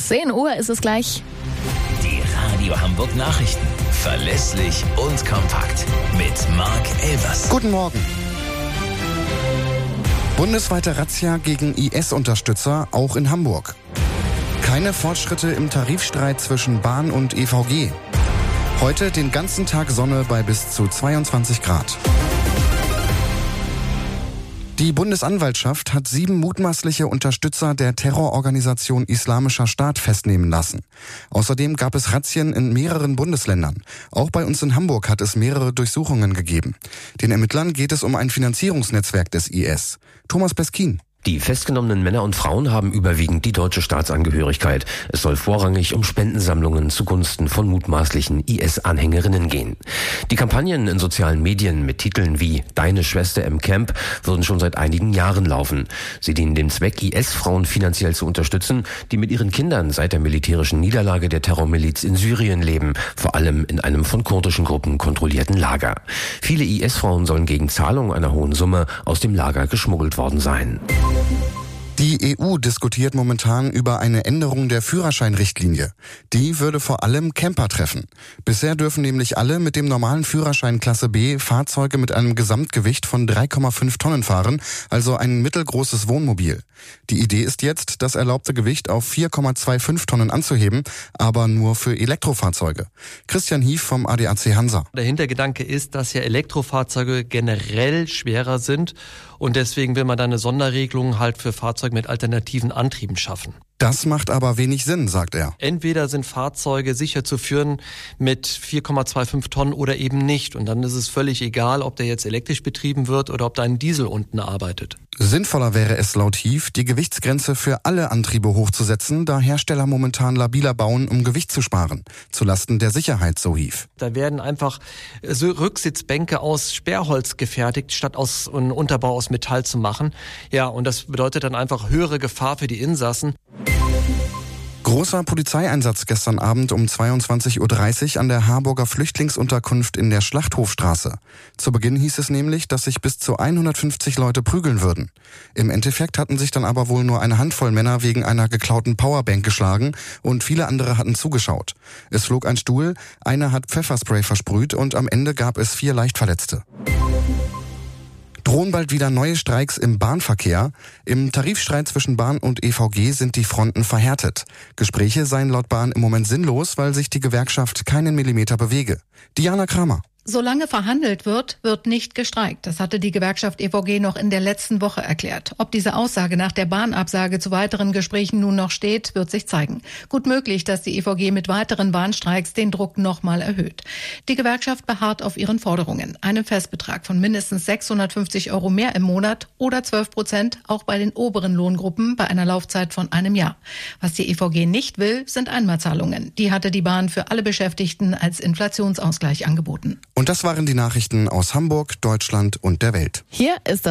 10 Uhr ist es gleich. Die Radio Hamburg Nachrichten. Verlässlich und kompakt. Mit Marc Elvers. Guten Morgen. Bundesweite Razzia gegen IS-Unterstützer, auch in Hamburg. Keine Fortschritte im Tarifstreit zwischen Bahn und EVG. Heute den ganzen Tag Sonne bei bis zu 22 Grad. Die Bundesanwaltschaft hat 7 mutmaßliche Unterstützer der Terrororganisation Islamischer Staat festnehmen lassen. Außerdem gab es Razzien in mehreren Bundesländern. Auch bei uns in Hamburg hat es mehrere Durchsuchungen gegeben. Den Ermittlern geht es um ein Finanzierungsnetzwerk des IS. Thomas Peskin. Die festgenommenen Männer und Frauen haben überwiegend die deutsche Staatsangehörigkeit. Es soll vorrangig um Spendensammlungen zugunsten von mutmaßlichen IS-Anhängerinnen gehen. Die Kampagnen in sozialen Medien mit Titeln wie »Deine Schwester im Camp« würden schon seit einigen Jahren laufen. Sie dienen dem Zweck, IS-Frauen finanziell zu unterstützen, die mit ihren Kindern seit der militärischen Niederlage der Terrormiliz in Syrien leben, vor allem in einem von kurdischen Gruppen kontrollierten Lager. Viele IS-Frauen sollen gegen Zahlung einer hohen Summe aus dem Lager geschmuggelt worden sein. Die EU diskutiert momentan über eine Änderung der Führerscheinrichtlinie. Die würde vor allem Camper treffen. Bisher dürfen nämlich alle mit dem normalen Führerschein Klasse B Fahrzeuge mit einem Gesamtgewicht von 3,5 Tonnen fahren, also ein mittelgroßes Wohnmobil. Die Idee ist jetzt, das erlaubte Gewicht auf 4,25 Tonnen anzuheben, aber nur für Elektrofahrzeuge. Christian Hief vom ADAC Hansa. Der Hintergedanke ist, dass ja Elektrofahrzeuge generell schwerer sind und deswegen will man da eine Sonderregelung halt für Fahrzeuge mit alternativen Antrieben schaffen. Das macht aber wenig Sinn, sagt er. Entweder sind Fahrzeuge sicher zu führen mit 4,25 Tonnen oder eben nicht. Und dann ist es völlig egal, ob der jetzt elektrisch betrieben wird oder ob da ein Diesel unten arbeitet. Sinnvoller wäre es laut Hief, die Gewichtsgrenze für alle Antriebe hochzusetzen, da Hersteller momentan labiler bauen, um Gewicht zu sparen. Zulasten der Sicherheit, so Hief. Da werden einfach so Rücksitzbänke aus Sperrholz gefertigt, statt aus einem Unterbau aus Metall zu machen. Ja, und das bedeutet dann einfach höhere Gefahr für die Insassen. Großer Polizeieinsatz gestern Abend um 22.30 Uhr an der Harburger Flüchtlingsunterkunft in der Schlachthofstraße. Zu Beginn hieß es nämlich, dass sich bis zu 150 Leute prügeln würden. Im Endeffekt hatten sich dann aber wohl nur eine Handvoll Männer wegen einer geklauten Powerbank geschlagen und viele andere hatten zugeschaut. Es flog ein Stuhl, einer hat Pfefferspray versprüht und am Ende gab es 4 Leichtverletzte. Drohen bald wieder neue Streiks im Bahnverkehr. Im Tarifstreit zwischen Bahn und EVG sind die Fronten verhärtet. Gespräche seien laut Bahn im Moment sinnlos, weil sich die Gewerkschaft keinen Millimeter bewege. Diana Kramer. Solange verhandelt wird, wird nicht gestreikt. Das hatte die Gewerkschaft EVG noch in der letzten Woche erklärt. Ob diese Aussage nach der Bahnabsage zu weiteren Gesprächen nun noch steht, wird sich zeigen. Gut möglich, dass die EVG mit weiteren Bahnstreiks den Druck nochmal erhöht. Die Gewerkschaft beharrt auf ihren Forderungen. Einen Festbetrag von mindestens 650 € mehr im Monat oder 12% auch bei den oberen Lohngruppen bei einer Laufzeit von einem Jahr. Was die EVG nicht will, sind Einmalzahlungen. Die hatte die Bahn für alle Beschäftigten als Inflationsausgleich angeboten. Und das waren die Nachrichten aus Hamburg, Deutschland und der Welt. Hier ist das